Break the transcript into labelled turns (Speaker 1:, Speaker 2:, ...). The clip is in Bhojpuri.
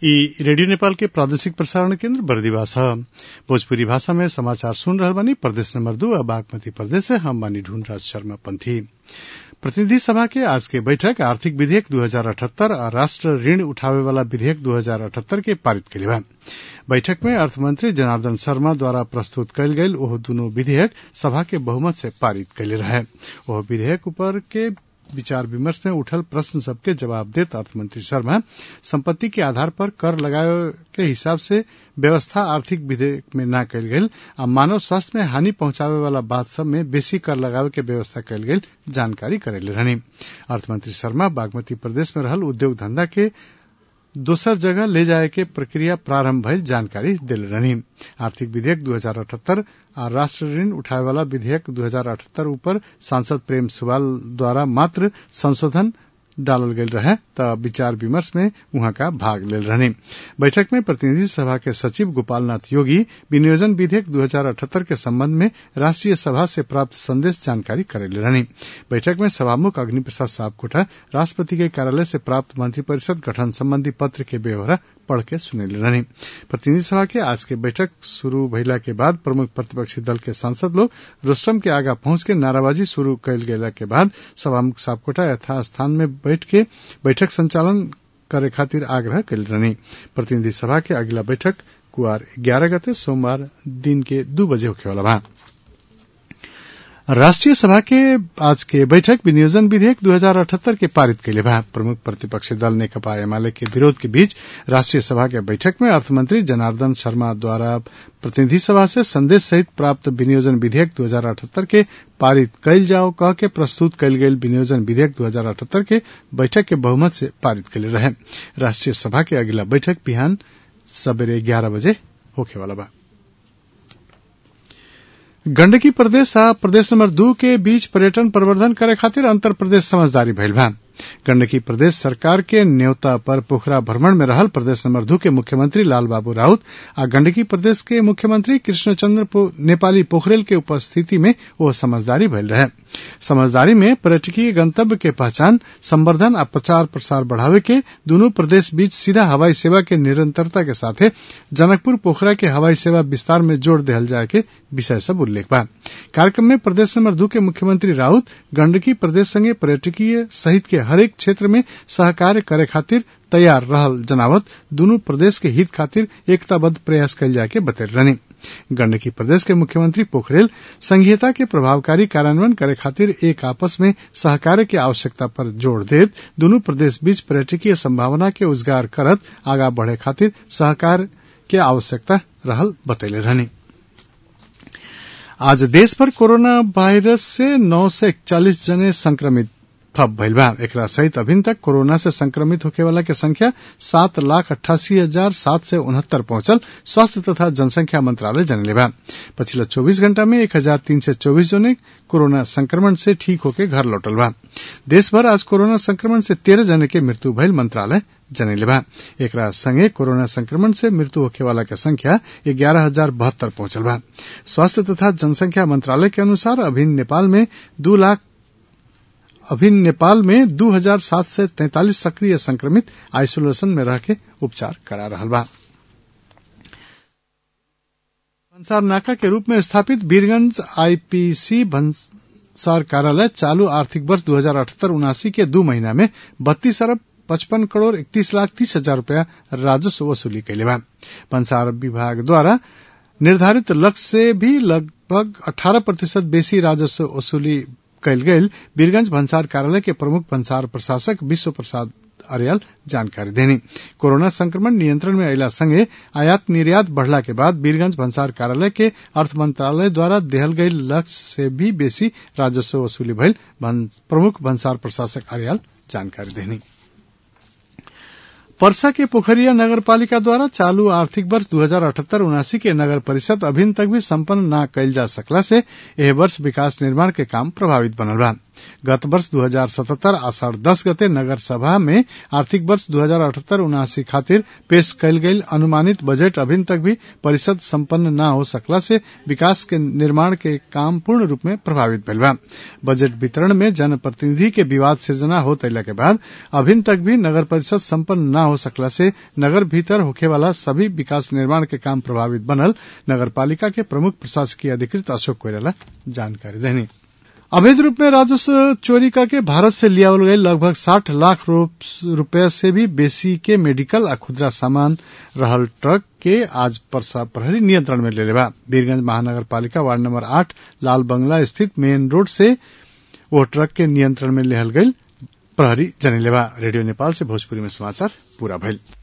Speaker 1: ई रेडियो नेपाल के प्रादेशिक प्रसारण केन्द्र बर्दिवा छ। भोजपुरी भाषा में समाचार सुन रहल बानी। प्रदेश नंबर 2 और बागमती प्रदेश से हम बानी ढूंढराज शर्मा पंथी। प्रतिनिधि सभा के आज के बैठक आर्थिक विधेयक 2078 और राष्ट्र ऋण उठावे वाला विधेयक 2078 के पारित कइले बा। बैठक में अर्थमंत्री जनार्दन शर्मा द्वारा प्रस्तुत कयल गयल ओह दुनो विधेयक सभा के बहुमत से पारित कइले रहे। ओह विधेयक ऊपर के विचार विमर्श में उठल प्रश्न सबके जवाब देत अर्थमंत्री शर्मा संपत्ति के आधार पर कर लगावे के हिसाब से व्यवस्था आर्थिक विधेयक में न कयल गेल आ मानव स्वास्थ्य में हानि पहुंचावे वाला बात सब में बेसी कर लगावे के व्यवस्था कयल गेल जानकारी करेले रहनी। अर्थमंत्री शर्मा बागमती प्रदेश में रहल उद्योग धंधा के दोसर जगह ले जाए के प्रक्रिया प्रारंभ भइल जानकारी देले रहनी। आर्थिक विधेयक 2078 और राष्ट्र ऋण उठावे वाला विधेयक 2078 ऊपर सांसद प्रेम सुवाल द्वारा मात्र संशोधन डालल गेल रहे त विचार विमर्श में उहाँ का भाग लेल रहने। बैठक में प्रतिनिधि सभा के सचिव गोपालनाथ योगी विनियोजन विधेयक 2078 के संबंध में राष्ट्रीय सभा से प्राप्त संदेश जानकारी करेले रहने। बैठक में सभामुख अग्निप्रसाद सापकोटा राष्ट्रपति के कार्यालय से प्राप्त मंत्रिपरिषद गठन संबंधी पत्र के ब्यौरा पढ़ के सुनेले रहने। प्रतिनिधि सभा के आज के बैठक शुरू भइला के बाद प्रमुख प्रतिपक्षी दल के सांसद लोग रोस्टम के आगा पहुंच के नाराबाजी शुरू कयल गेला के बाद सभामुख सापकोटा यथास्थान में बैठ के बैठक संचालन करे खातिर आग्रह कयल रहनी। प्रतिनिधि सभा के अगला बैठक कुआर 11 गते सोमवार दिन के 2 बजे होखे वाला बा। राष्ट्रीय सभा के आज के बैठक विनियोजन विधेयक 2078 के पारित कइले बा। प्रमुख प्रतिपक्षी दल नेकपा एमाले के विरोध के बीच राष्ट्रीय सभा के बैठक में अर्थमंत्री जनार्दन शर्मा द्वारा प्रतिनिधि सभा से संदेश सहित प्राप्त विनियोजन विधेयक 2078 के पारित कइल जाओ कह के प्रस्तुत कइल गेल विनियोजन विधेयक 2078 के बैठक के बहुमत से पारित कइले रहे। राष्ट्रीय सभा के अगला बैठक बिहान सबेरे 11 बजे होखे वाला बा। गंडकी प्रदेश आ प्रदेश नंबर 2 के बीच पर्यटन प्रवर्धन करे खातिर अंतर प्रदेश समझदारी भइल बा। गंडकी प्रदेश सरकार के न्योता पर पोखरा भ्रमण में रहल प्रदेश नंबर 2 के मुख्यमंत्री लाल बाबू राउत आ गंडकी प्रदेश के मुख्यमंत्री कृष्णचंद्र नेपाली पोखरेल के उपस्थिति में वो समझदारी भइल रहे। समझदारी में पर्यटकीय गंतव्य के पहचान संवर्धन आ प्रचार प्रसार बढ़ावे के दोनों प्रदेश बीच सीधा हवाई सेवा के निरंतरता के साथे जनकपुर पोखरा के हवाई सेवा विस्तार में जोड़ देहल जाए के विषय सब उल्लेख बा। कार्यक्रम में प्रदेश नंबर 2 के मुख्यमंत्री राउत गंडकी प्रदेश संगे पर्यटकीय सहित के हरेक क्षेत्र में सहकार्य करे खातिर तैयार रहल जनावत दोनों प्रदेश के हित खातिर एकताबद्ध प्रयास कयल जाए के बतैल रहनी। गंडकी प्रदेश के मुख्यमंत्री पोखरेल संघीयता के प्रभावकारी कार्यान्वयन करे खातिर एक आपस में सहकार्य की आवश्यकता पर जोर देत दोनों प्रदेश बीच पर्यटकीय संभावना के उजागर करत आगा बढ़े खातिर सहकार के आवश्यकता रहल बतैले रहनी। आज देश भर कोरोना वायरस से 941 जने संक्रमित ठप भइल बा। एकरा सहित अभिन तक कोरोना से संक्रमित होखे वाला के संख्या 7,88,769 पहुंचल स्वास्थ्य तथा जनसंख्या मंत्रालय जनले बा। पिछला 24 घंटा में 1,324 जने कोरोना संक्रमण से ठीक होके घर लौटल बा। देश भर आज कोरोना संक्रमण से 13 जने के मृत्यु भइल मंत्रालय जनले बा। एकरा संगे कोरोना संक्रमण से मृत्यु होखे वाला के संख्या 11,072 पहुंचल बा। स्वास्थ्य तथा जनसंख्या मंत्रालय के अनुसार अभिन नेपाल में 2,743 सक्रिय संक्रमित आइसोलेशन में रह के उपचार करा रहल बा। भंसार नाका के रूप में स्थापित वीरगंज आईपीसी भंसार कार्यालय चालू आर्थिक वर्ष 2078-79 के 2 महीना में 32,55,31,30,000 रूपया राजस्व वसूली कैले बा। भंसार विभाग द्वारा निर्धारित लक्ष्य से भी लगभग 18% बेसी राजस्व वसूली कैल गयल वीरगंज भंसार कार्यालय के प्रमुख भंसार प्रशासक विश्व प्रसाद अर्याल जानकारी देनी। कोरोना संक्रमण नियंत्रण में अयला संगे आयात निर्यात बढ़ला के बाद वीरगंज भंसार कार्यालय के अर्थ मंत्रालय द्वारा देहल गयल लक्ष्य से भी बेसी राजस्व वसूली भइल प्रमुख भंसार प्रशासक अर्याल जानकारी देनी। पर्सा के पोखरिया नगर पालिका द्वारा चालू आर्थिक वर्ष 2078-79 के नगर परिषद अभिन तक भी संपन्न न कैल जा सकला से एह वर्ष विकास निर्माण के काम प्रभावित बनल बा। गत वर्ष 2077 आषाढ़ 10 गते नगर सभा में आर्थिक वर्ष 2078-79 खातिर पेश कैल गई अनुमानित बजट अभिन तक भी परिषद संपन्न न हो सकला से विकास के निर्माण के काम पूर्ण रूप में प्रभावित भइल बा। बजट वितरण में जनप्रतिनिधि के विवाद सृजना होत अइला के बाद अभिन तक भी नगर परिषद संपन्न न हो सकला से नगर भीतर होखे वाला सभी विकास निर्माण के काम प्रभावित बनल नगरपालिका के प्रमुख प्रशासकीय अधिकृत अशोक कोइराला जानकारी देनी। अवैध रूप में राजस्व चोरी करके भारत से लियावल गई लगभग 60 लाख रुपया से भी बेसी के मेडिकल आ खुदरा सामान रहल ट्रक के आज पर्सा प्रहरी नियंत्रण में ले लेबा। वीरगंज महानगर पालिका वार्ड नंबर 8 लाल बंगला स्थित मेन रोड से वो ट्रक के नियंत्रण में लेहल गई प्रहरी जनलेबा। रेडियो नेपाल से भोजपुरी में समाचार पूरा भइल।